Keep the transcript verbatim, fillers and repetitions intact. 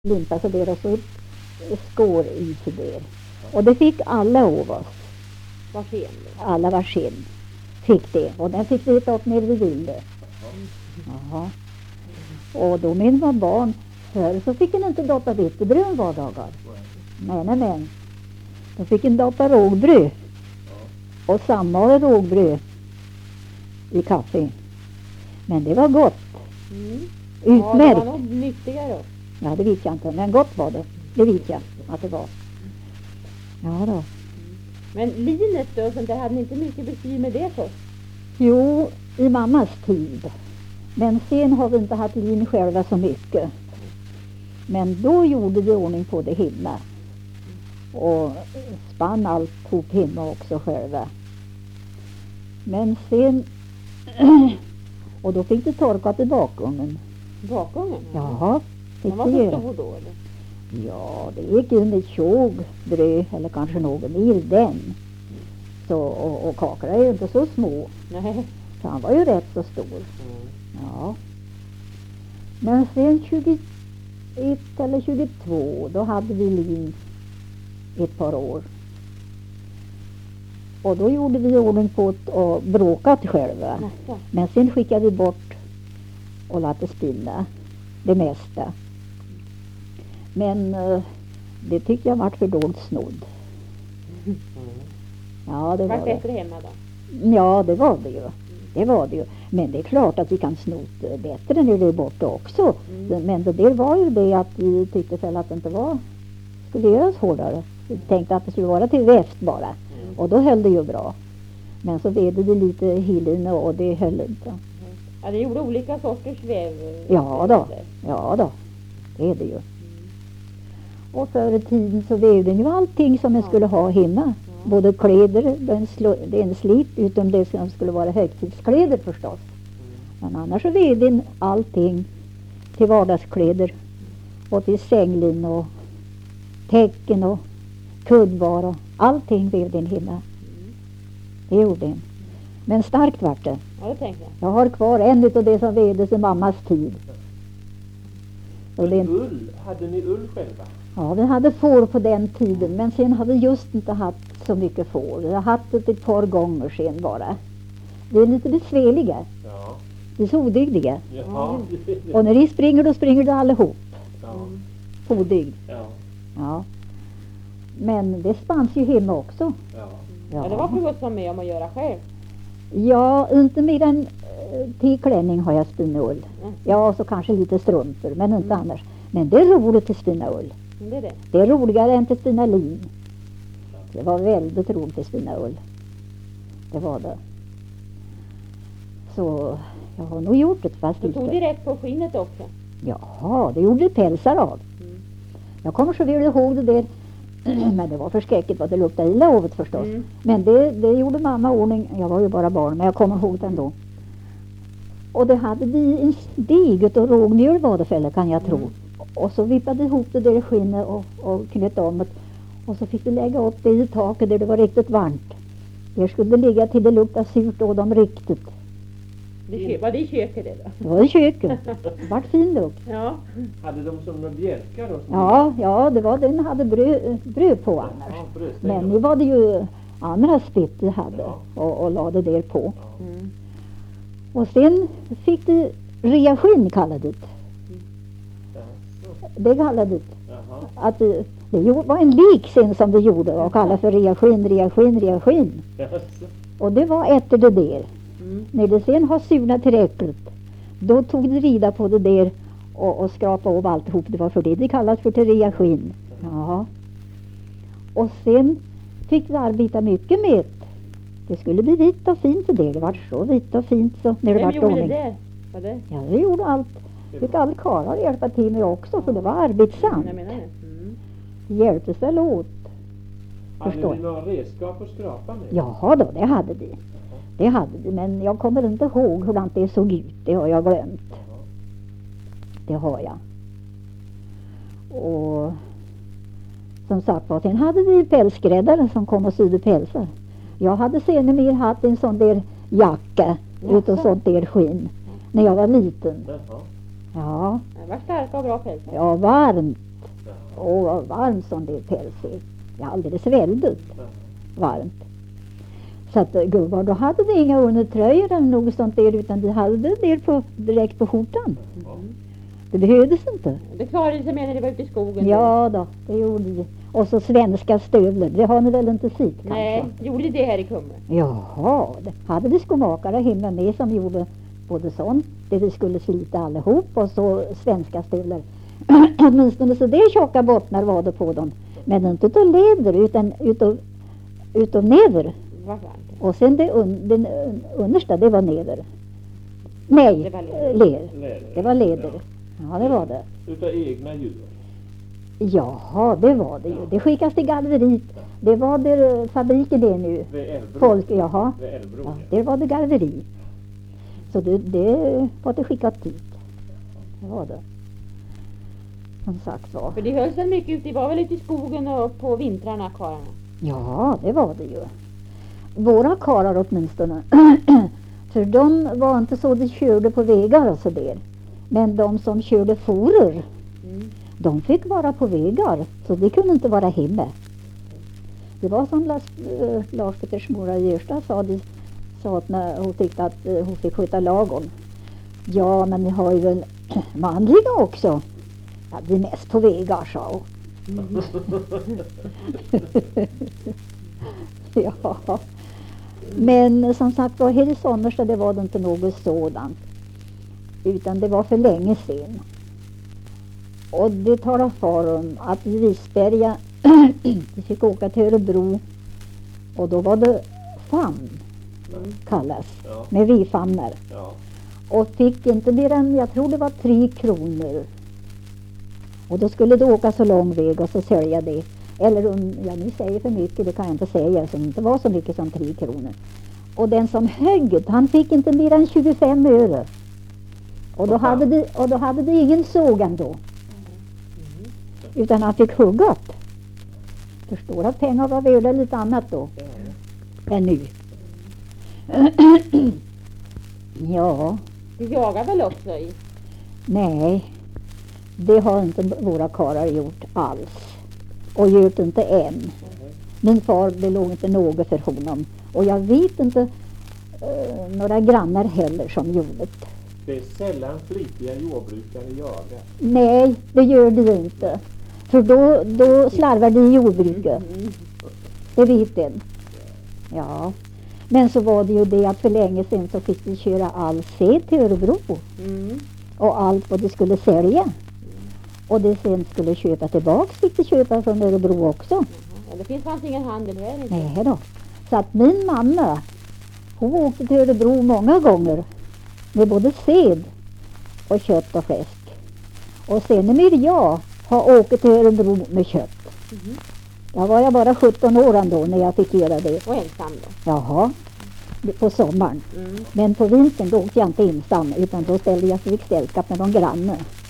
limpa så där och så skår i så där. Och det fick alla av oss. Varsin? Alla varsin fick det. Och den fick vi ta upp ner vid Ville. Jaha. Och då min var barn förr så fick en inte doppa vittebröd vardagar. Nej, nej, men. Då fick en doppa rågbröd. Och samma rågbröd i kaffe. Men det var gott. Mm. Utmärkt. Ja, det var nog nyttigare. Ja, det vet jag inte. Men gott var det. Det vet jag att det var. Ja då. Men linet då, och sånt där, hade ni inte mycket bekymmer med det så? Jo, i mammas tid. Men sen har vi inte haft lin själva så mycket. Men då gjorde vi ordning på det hemma. Och spann allt ihop hemma också själva. Men sen... och då fick det torkat i bakugnen. Bakugnen? Jaha. Den var så stor då eller? Ja, det gick in i tjog bröd eller kanske något mer den. Så, och, och kakor är ju inte så små. Nej. Så han var ju rätt så stor. Mm. Ja. Men sen tjugoett eller tjugotvå, då hade vi lin ett par år. Och då gjorde vi ordning på det och bråkat själva. Nästa. Men sen skickade vi bort och lät det spilla det mesta. Men uh, det tyckte jag var för dåligt snodd. Mm. Ja, det var var det det. bättre hemma då? Ja, det var det ju. Det var det ju. Men det är klart att vi kan snot bättre när det är borta också. Mm. Men det där var ju det att vi tyckte själv att det inte var, skulle göras hårdare. Vi tänkte att det skulle vara till väft bara. Mm. Och då höll det ju bra. Men så vedde det lite hillen och det höll inte. Ja, det gjorde olika sorters väv. Ja då, ja då. Det är det ju. Och förr i tiden så vävde ju allting som man Ja. skulle ha hemma. Ja. Både kläder, den, slo, den slip, utom det som skulle vara högtidskläder förstås. Men annars så vävde den allting till vardagskläder. Och till sänglin och täcken och kuddvar och allting vävde den hemma. Det gjorde den. Men starkt vart det. Ja, det tänkte jag. Jag har kvar en utav det som vävdes i mammas tid. Och Men det, ull, hade ni ull själva? ja, vi hade får på den tiden, men sen har vi just inte haft så mycket får. Vi har haft det ett par gånger sen bara. Vi är lite besvärliga. Ja. Vi är så odygdiga. Ja. Och när de springer, då springer de allihop. Ja. Odygd. Ja. Ja. Men det spanns ju hemma också. Ja. Ja, det var för gott som med om att göra själv. Ja, inte mer än eh, till klänning har jag spinnat ull. Mm. Ja, så kanske lite strumpor, men inte Mm. annars. Men det är roligt att spinna ull. Men det är det. Det är roligare än att spinna lin. Det var väldigt roligt att spinna ull. Det var det. Så jag har nog gjort det fast Du tog inte. direkt på skinnet också. Jaha, det gjorde pälsar av. Mm. Jag kommer så väl ihåg det där. Men det var förskräckligt vad det luktade illa av det förstås. Mm. Men det, det gjorde mamma ordning. Jag var ju bara barn, men jag kommer ihåg det ändå. Och det hade vi en stig och rågmjöl var det fäller kan jag tro. Mm. Och så vippade ihop det där skinnet och, och knöt om det. Och så fick vi lägga upp det i taket där det var riktigt varmt. Där skulle det ligga till det luktade surt och dem riktigt. Det kö- var det i köket det då? Det var i köket. Vart fin lukt. Ja. Hade de som några bjälkar då? Som Ja, ja, det var den hade bröd, bröd på annars. Ja, brödstänger. Men nu var det ju andra spett vi hade Ja. och, och lade där på. Ja. Mm. Och sen fick det reaskinn kallade det. Ja. Det kallade det. Jaha. Att det, det jo- var en lik sen som vi gjorde och kallade för reaskinn, reaskinn, reaskinn. Jaså. Och det var efter det där. Mm. När det sen har surnat tillräckligt, då tog det rida på det där och, och skrapa av alltihop. Det var för det det kallas för till reaskinn. Ja. Och sen fick vi arbeta mycket med det. Det skulle bli vitt och fint det där. Det var så vitt och fint så när det Vem var gjorde ordning. det? Var det? Ja, det gjorde allt. Fick alla karlar hjälpa till med också för det var arbetsamt. Jag menar det. Mm. Det hjälptes väl åt. Hade Förstår. ni några redskap att skrapa med? Jaha då, det hade vi. Det hade vi, men jag kommer inte ihåg hur det såg ut. Det har jag glömt. Jaha. Det har jag. Och som sagt var, sen hade vi pälsskräddare som kom och sydde pälsar. Jag hade senare mer haft en sån där jacka utav sånt där skinn när jag var liten. Jaha. Ja, Det var starka och bra pälsar. ja varmt. Och var varmt som det är pälsig. Det är alldeles väldigt Ja. varmt. Så att eh, gubbar, då hade de inga undertröjor eller något sånt där, utan de hade det på, direkt på skjortan. Ja. Det behövdes inte. Det klarade sig med när ni var ute i skogen. Ja då, det gjorde de. Och så svenska stövlar, det har ni väl inte sett kanske? Nej, gjorde det här i Kumla? Jaha, det hade vi skomakare hemma med som gjorde både sånt, det vi skulle slita allihop, och så svenska stövlar. Åtminstone så det tjocka bottnar var det på dem. Men inte utav läder utan utav, utav neder. Vad var det? Och sen det un, den un, understa, det var neder. Nej, Det var läder. ler. Läder. Det var läder. Ja, det var det. Utav egna djur. Jaha, det var det ju. Det skickas till garveriet. Det var där fabriken är nu. Vid Älvbron. Folk, jaha. Vid Älvbron, Ja, ja. det var det garveri. Så det, det var det skickat dit. Det var det. Som sagt var. För det höll sig mycket ute, var väl ute i skogen och på vintrarna, karlarna? Ja, det var det ju. Våra karlar åtminstone. För de var inte så de körde på vägar och så där. Men de som körde forer, Mm. de fick vara på vägar. Så de kunde inte vara hemma. Det var som Lars, äh, Lars Peters mora Gärsta sa, de, sa att när hon tyckte att äh, hon fick sköta lagon. Ja, men ni har ju väl manliga också. Ja, det är mest på vägar, sa hon. Ja. Men som sagt var, här i Sonnerstad det var det inte något sådant. Utan det var för länge sedan. Och det talar för om att i Risberga vi fick åka till Örebro. Och då var det famn kallas. Ja. Med rifamnar. Ja. Och fick inte mer än, jag tror det var tre kronor. Och då skulle det åka så lång väg och så sälja det. Eller om, ja ni säger för mycket, det kan jag inte säga, som inte var så mycket som tre kronor. Och den som högg, han fick inte mer än tjugofem öre. Och då, hade det, och då hade det ingen såg ändå. Utan han fick huggat. Förstår att pengar var värda lite annat då Ja. än nu. Ja, Du jagar väl också i? nej. Det har inte våra karlar gjort alls. Och gjort inte än. Min far, det låg inte något för honom. Och jag vet inte eh, några grannar heller som gjorde det. Det är sällan flitiga jordbrukare jagar. Nej, det gör det inte. För då, då slarvar de i jordbruket. Det vet den. Ja. Men så var det ju det att för länge sedan så fick de köra all säd till Örebro. Mm. Och allt vad de skulle sälja. Och det sen skulle köpa tillbaks fick de köpa från Örebro också. Ja, det finns fanns ingen handel här inte. Nej då. Så att min mamma, hon åkte till Örebro många gånger. Med både säd och kött och fläsk. Och sen när jag har åkt till Örebro med kött. Mhm. Då var jag bara sjutton år ändå när jag fick göra det. Och ensam då. Jaha, på sommaren. Mm. Men på vintern då åkte jag inte ensam utan då ställde jag sig i sällskap med någon granne.